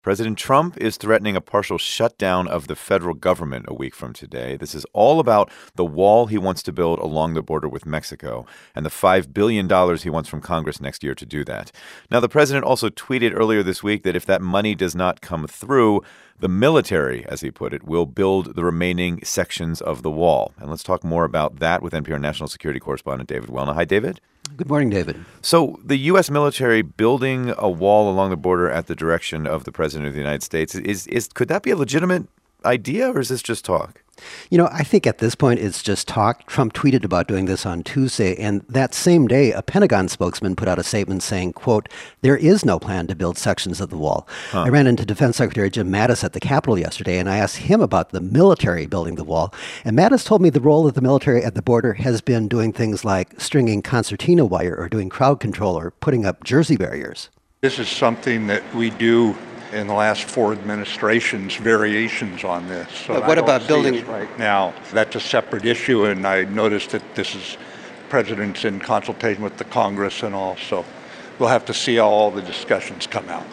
President Trump is threatening a partial shutdown of the federal government a week from today. This is all about the wall he wants to build along the border with Mexico and the $5 billion he wants from Congress next year to do that. Now, the president also tweeted earlier this week that if that money does not come through, the military, as he put it, will build the remaining sections of the wall. And let's talk more about that with NPR national security correspondent David Welna. Hi, David. Good morning, David. So the U.S. military building a wall along the border at the direction of the president of the United States, could that be a legitimate idea, or is this just talk? You know, I think at this point it's just talk. Trump tweeted about doing this on Tuesday, and that same day, a Pentagon spokesman put out a statement saying, quote, "There is no plan to build sections of the wall." I ran into Defense Secretary Jim Mattis at the Capitol yesterday, and I asked him about the military building the wall. And Mattis told me the role of the military at the border has been doing things like stringing concertina wire or doing crowd control or putting up Jersey barriers. This is something that we do in the last 4 administrations, variations on this. So but what about building right now? That's a separate issue, and I noticed that this is president's in consultation with the Congress and all, so we'll have to see how all the discussions come out.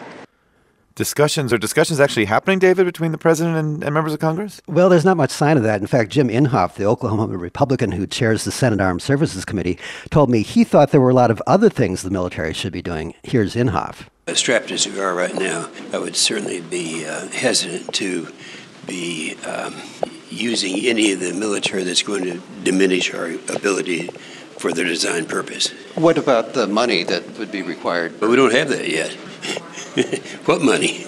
Are discussions actually happening, David, between the president and members of Congress? Well, there's not much sign of that. In fact, Jim Inhofe, the Oklahoma Republican who chairs the Senate Armed Services Committee, told me he thought there were a lot of other things the military should be doing. Here's Inhofe. Strapped as we are right now, I would certainly be hesitant to be using any of the military that's going to diminish our ability for their design purpose. What about the money that would be required? But we don't have that yet. What money?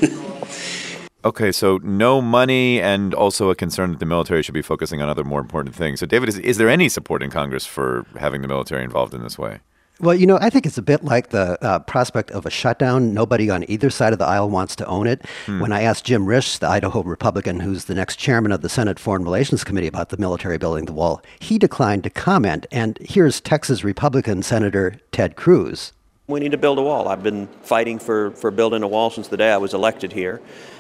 Okay, so no money and also a concern that the military should be focusing on other more important things. So, David, is there any support in Congress for having the military involved in this way? Well, you know, I think it's a bit like the prospect of a shutdown. Nobody on either side of the aisle wants to own it. When I asked Jim Risch, the Idaho Republican who's the next chairman of the Senate Foreign Relations Committee, about the military building the wall, he declined to comment. And here's Texas Republican Senator Ted Cruz. We need to build a wall. I've been fighting for building a wall since the day I was elected here.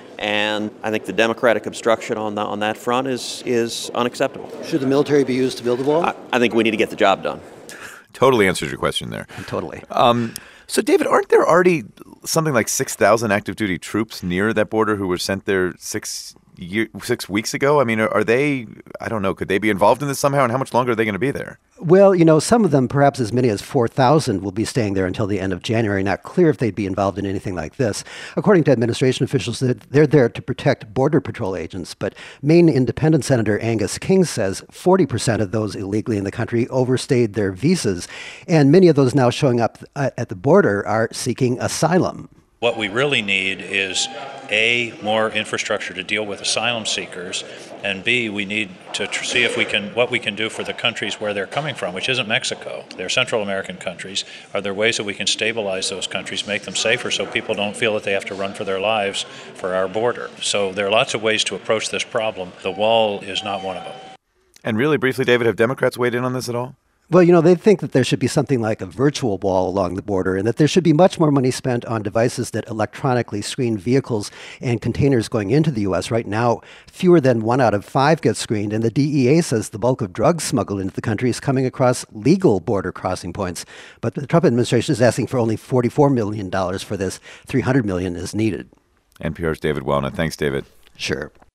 And I think the Democratic obstruction on that front is unacceptable. Should the military be used to build the wall? I think we need to get the job done. Totally answers your question there. Totally. So, David, aren't there already something like 6,000 active duty troops near that border who were sent there 6 weeks ago? I mean, are they, I don't know, could they be involved in this somehow? And how much longer are they going to be there? Well, you know, some of them, perhaps as many as 4,000, will be staying there until the end of January. Not clear if they'd be involved in anything like this. According to administration officials, they're there to protect Border Patrol agents. But Maine Independent Senator Angus King says 40% of those illegally in the country overstayed their visas. And many of those now showing up at the border are seeking asylum. What we really need is, A, more infrastructure to deal with asylum seekers, and B, we need to see if what we can do for the countries where they're coming from, which isn't Mexico. They're Central American countries. Are there ways that we can stabilize those countries, make them safer so people don't feel that they have to run for their lives for our border? So there are lots of ways to approach this problem. The wall is not one of them. And really briefly, David, have Democrats weighed in on this at all? Well, you know, they think that there should be something like a virtual wall along the border and that there should be much more money spent on devices that electronically screen vehicles and containers going into the U.S. Right now, fewer than 1 out of 5 get screened, and the DEA says the bulk of drugs smuggled into the country is coming across legal border crossing points. But the Trump administration is asking for only $44 million for this. $300 million is needed. NPR's David Welna. Thanks, David. Sure.